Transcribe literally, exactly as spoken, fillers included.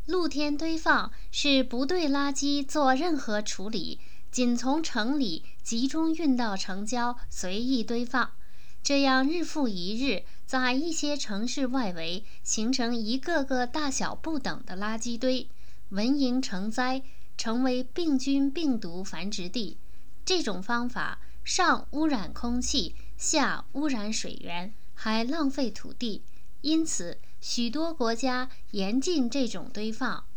露天堆放是不对垃圾做任何处理，仅从城里集中运到城郊随意堆放，这样日复一日，在一些城市外围形成一个个大小不等的垃圾堆，蚊蝇成灾，成为病菌病毒繁殖地。这种方法上污染空气，下污染水源，还浪费土地，因此许多国家严禁这种堆放。